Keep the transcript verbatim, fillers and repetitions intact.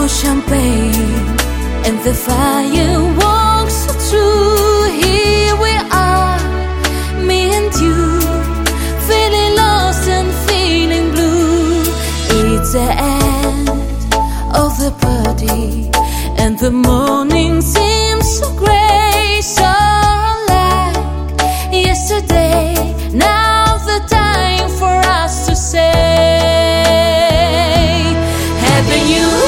champagne and the fireworks are true. Here we are, me and you, feeling lost and feeling blue. It's the end of the party and the morning seems so gray, so like yesterday. Now's the time for us to say Happy New Year.